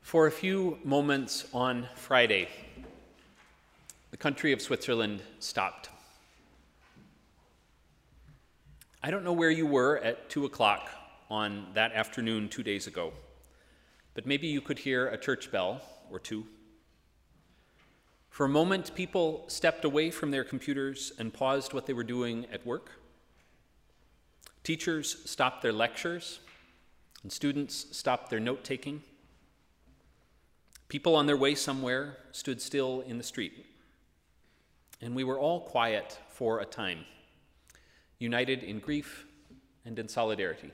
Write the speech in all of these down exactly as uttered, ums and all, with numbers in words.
For a few moments on Friday, the country of Switzerland stopped. I don't know where you were at two o'clock on that afternoon two days ago, but maybe you could hear a church bell or two. For a moment, people stepped away from their computers and paused what they were doing at work. Teachers stopped their lectures, and students stopped their note-taking. People on their way somewhere stood still in the street, and we were all quiet for a time, united in grief and in solidarity.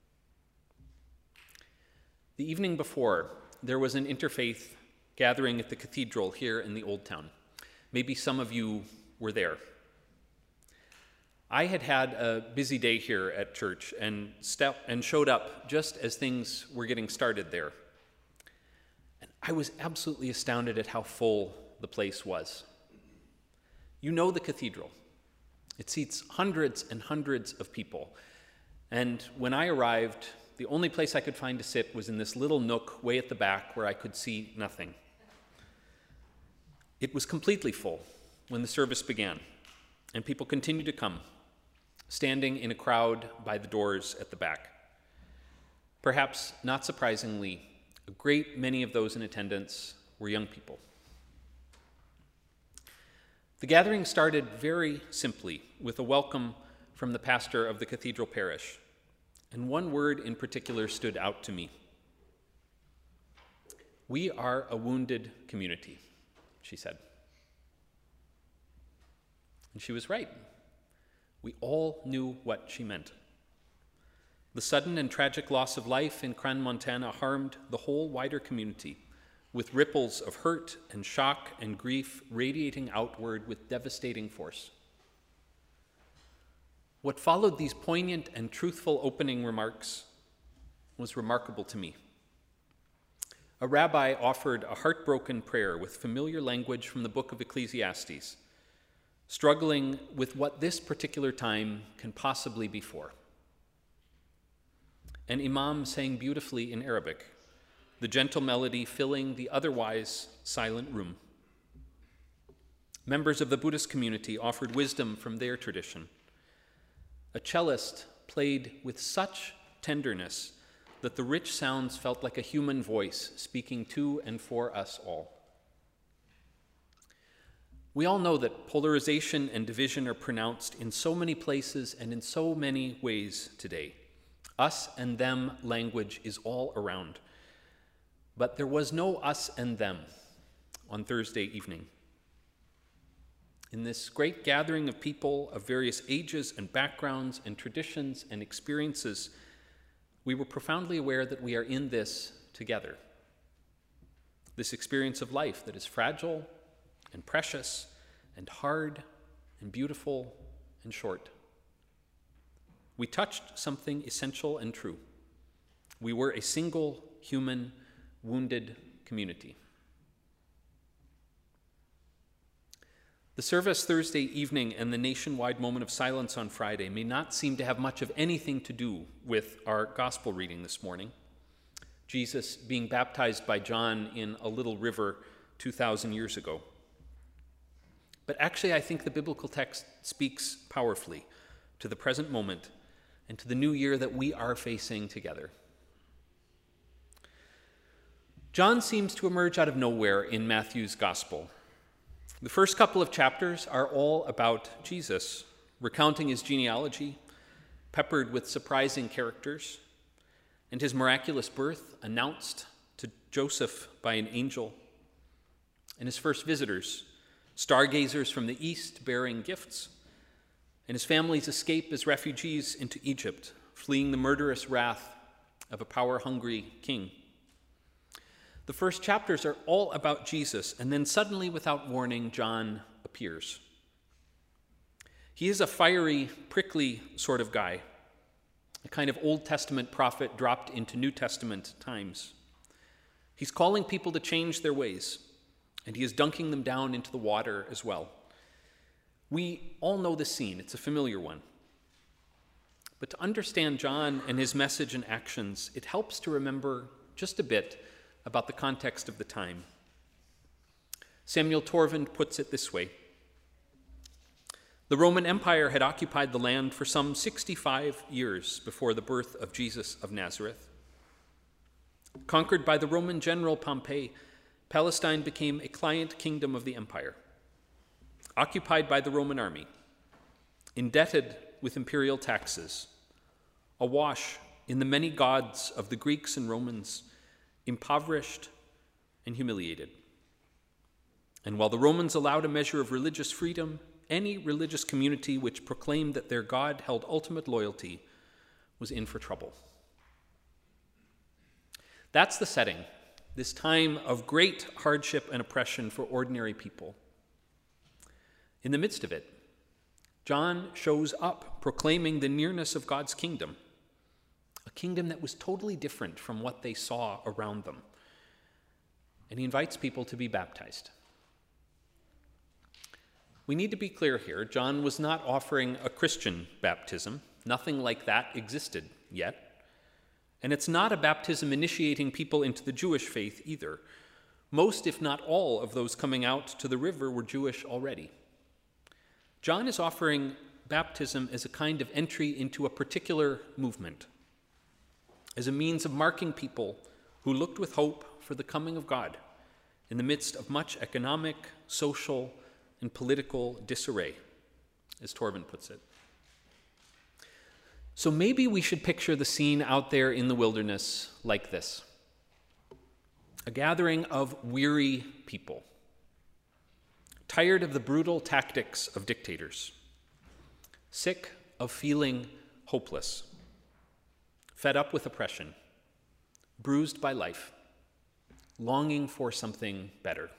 The evening before, there was an interfaith gathering at the cathedral here in the Old Town. Maybe some of you were there. I had had a busy day here at church and, step, and showed up just as things were getting started there. And I was absolutely astounded at how full the place was. You know the cathedral. It seats hundreds and hundreds of people. And when I arrived, the only place I could find to sit was in this little nook way at the back where I could see nothing. It was completely full when the service began, and people continued to come, standing in a crowd by the doors at the back. Perhaps not surprisingly, a great many of those in attendance were young people. The gathering started very simply with a welcome from the pastor of the cathedral parish, and one word in particular stood out to me. "We are a wounded community," she said. And she was right. We all knew what she meant. The sudden and tragic loss of life in Crans-Montana harmed the whole wider community, with ripples of hurt and shock and grief radiating outward with devastating force. What followed these poignant and truthful opening remarks was remarkable to me. A rabbi offered a heartbroken prayer with familiar language from the book of Ecclesiastes, struggling with what this particular time can possibly be for. An imam sang beautifully in Arabic, the gentle melody filling the otherwise silent room. Members of the Buddhist community offered wisdom from their tradition. A cellist played with such tenderness that the rich sounds felt like a human voice speaking to and for us all. We all know that polarization and division are pronounced in so many places and in so many ways today. Us and them language is all around. But there was no us and them on Thursday evening. In this great gathering of people of various ages and backgrounds and traditions and experiences, we were profoundly aware that we are in this together. This experience of life that is fragile and precious and hard and beautiful and short. We touched something essential and true. We were a single human wounded community. The service Thursday evening and the nationwide moment of silence on Friday may not seem to have much of anything to do with our gospel reading this morning. Jesus being baptized by John in a little river two thousand years ago. But actually, I think the biblical text speaks powerfully to the present moment and to the new year that we are facing together. John seems to emerge out of nowhere in Matthew's gospel. The first couple of chapters are all about Jesus, recounting his genealogy, peppered with surprising characters, and his miraculous birth announced to Joseph by an angel, and his first visitors, stargazers from the east bearing gifts, and his family's escape as refugees into Egypt, fleeing the murderous wrath of a power-hungry king. The first chapters are all about Jesus, and then suddenly, without warning, John appears. He is a fiery, prickly sort of guy, a kind of Old Testament prophet dropped into New Testament times. He's calling people to change their ways, and he is dunking them down into the water as well. We all know the scene. It's a familiar one. But to understand John and his message and actions, it helps to remember just a bit about the context of the time. Samuel Torvund puts it this way: the Roman Empire had occupied the land for some sixty-five years before the birth of Jesus of Nazareth. Conquered by the Roman general Pompey, Palestine became a client kingdom of the empire, occupied by the Roman army, indebted with imperial taxes, awash in the many gods of the Greeks and Romans, impoverished and humiliated. And while the Romans allowed a measure of religious freedom, any religious community which proclaimed that their God held ultimate loyalty was in for trouble. That's the setting, this time of great hardship and oppression for ordinary people. In the midst of it, John shows up proclaiming the nearness of God's kingdom, a kingdom that was totally different from what they saw around them. And he invites people to be baptized. We need to be clear here. John was not offering a Christian baptism. Nothing like that existed yet. And it's not a baptism initiating people into the Jewish faith either. Most, if not all, of those coming out to the river were Jewish already. John is offering baptism as a kind of entry into a particular movement, as a means of marking people who looked with hope for the coming of God in the midst of much economic, social, and political disarray, as Torvund puts it. So maybe we should picture the scene out there in the wilderness like this: a gathering of weary people, tired of the brutal tactics of dictators, sick of feeling hopeless, fed up with oppression, bruised by life, longing for something better.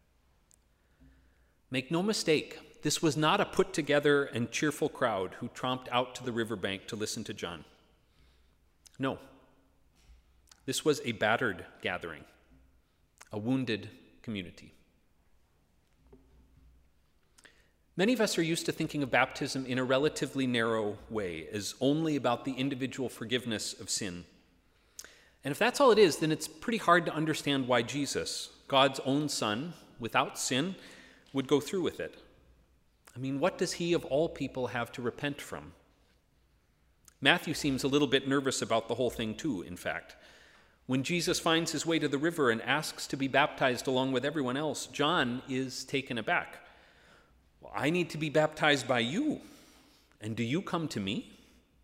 Make no mistake, this was not a put-together and cheerful crowd who tromped out to the riverbank to listen to John. No, this was a battered gathering, a wounded community. Many of us are used to thinking of baptism in a relatively narrow way, as only about the individual forgiveness of sin. And if that's all it is, then it's pretty hard to understand why Jesus, God's own Son, without sin, would go through with it. I mean, what does he of all people have to repent from? Matthew seems a little bit nervous about the whole thing too, in fact. When Jesus finds his way to the river and asks to be baptized along with everyone else, John is taken aback. Well, I need to be baptized by you, and do you come to me?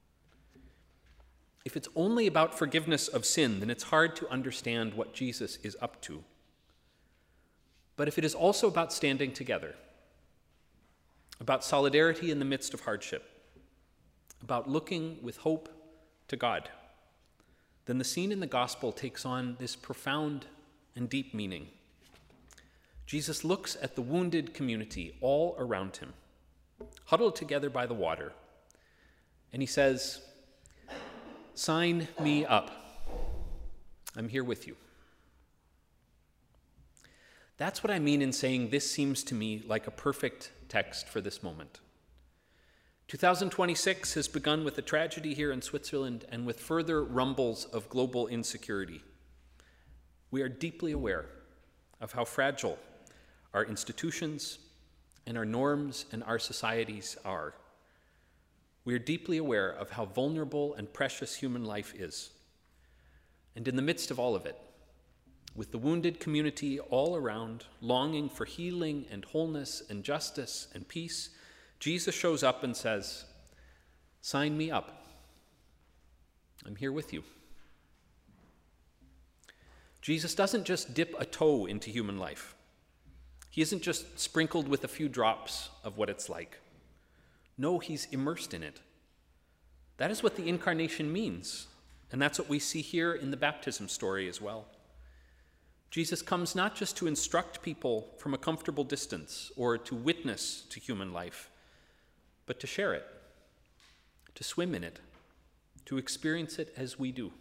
If it's only about forgiveness of sin, then it's hard to understand what Jesus is up to. But if it is also about standing together, about solidarity in the midst of hardship, about looking with hope to God, then the scene in the gospel takes on this profound and deep meaning. Jesus looks at the wounded community all around him, huddled together by the water, and he says, "Sign me up. I'm here with you." That's what I mean in saying this seems to me like a perfect text for this moment. two thousand twenty-six has begun with a tragedy here in Switzerland and with further rumbles of global insecurity. We are deeply aware of how fragile our institutions and our norms and our societies are. We are deeply aware of how vulnerable and precious human life is. And in the midst of all of it, with the wounded community all around, longing for healing and wholeness and justice and peace, Jesus shows up and says, "Sign me up. I'm here with you." Jesus doesn't just dip a toe into human life. He isn't just sprinkled with a few drops of what it's like. No, he's immersed in it. That is what the incarnation means, and that's what we see here in the baptism story as well. Jesus comes not just to instruct people from a comfortable distance or to witness to human life, but to share it, to swim in it, to experience it as we do.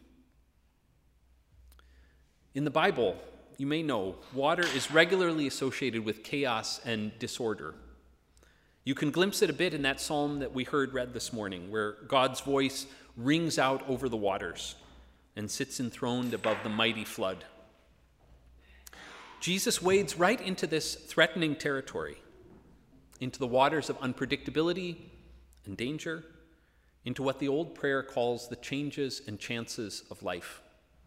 In the Bible, you may know, water is regularly associated with chaos and disorder. You can glimpse it a bit in that psalm that we heard read this morning, where God's voice rings out over the waters and sits enthroned above the mighty flood. Jesus wades right into this threatening territory, into the waters of unpredictability and danger, into what the old prayer calls the changes and chances of life.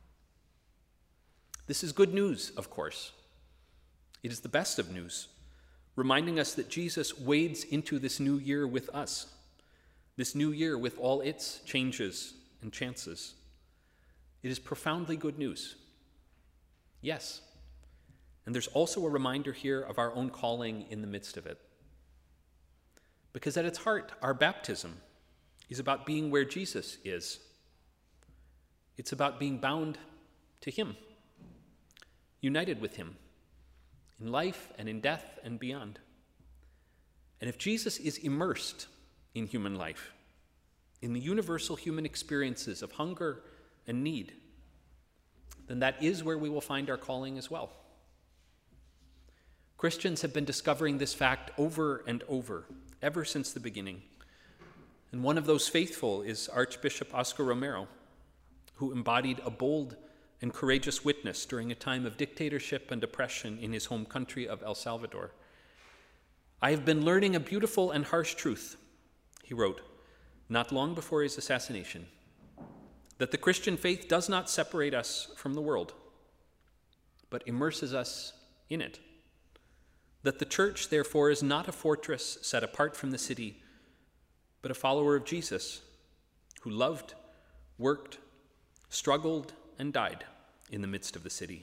This is good news, of course. It is the best of news, reminding us that Jesus wades into this new year with us, this new year with all its changes and chances. It is profoundly good news. Yes. And there's also a reminder here of our own calling in the midst of it. Because at its heart, our baptism is about being where Jesus is. It's about being bound to him, united with him, in life and in death and beyond. And if Jesus is immersed in human life, in the universal human experiences of hunger and need, then that is where we will find our calling as well. Christians have been discovering this fact over and over, ever since the beginning. And one of those faithful is Archbishop Oscar Romero, who embodied a bold and courageous witness during a time of dictatorship and oppression in his home country of El Salvador. "I have been learning a beautiful and harsh truth," he wrote, not long before his assassination, "that the Christian faith does not separate us from the world, but immerses us in it. That the church, therefore, is not a fortress set apart from the city, but a follower of Jesus, who loved, worked, struggled, and died in the midst of the city."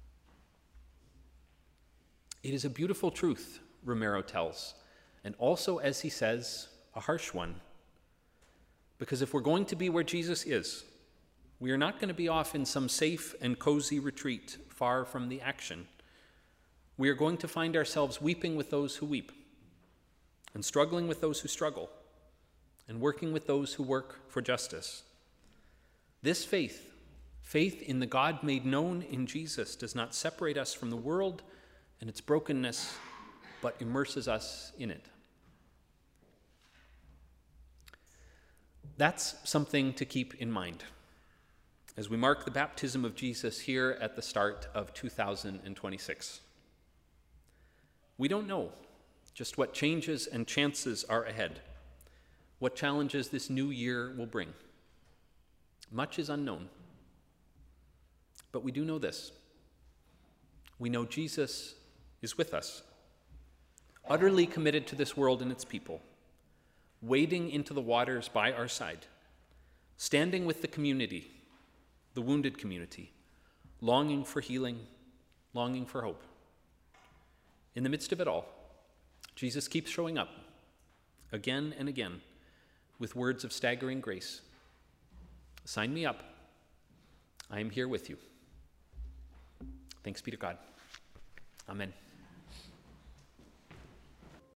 It is a beautiful truth, Romero tells, and also, as he says, a harsh one. Because if we're going to be where Jesus is, we are not going to be off in some safe and cozy retreat far from the action. We are going to find ourselves weeping with those who weep, and struggling with those who struggle, and working with those who work for justice. This faith, faith in the God made known in Jesus, does not separate us from the world and its brokenness, but immerses us in it. That's something to keep in mind as we mark the baptism of Jesus here at the start of two thousand twenty-six. We don't know just what changes and chances are ahead, what challenges this new year will bring. Much is unknown. But we do know this. We know Jesus is with us, utterly committed to this world and its people, wading into the waters by our side, standing with the community, the wounded community, longing for healing, longing for hope. In the midst of it all, Jesus keeps showing up again and again with words of staggering grace. "Sign me up. I am here with you." Thanks be to God. Amen.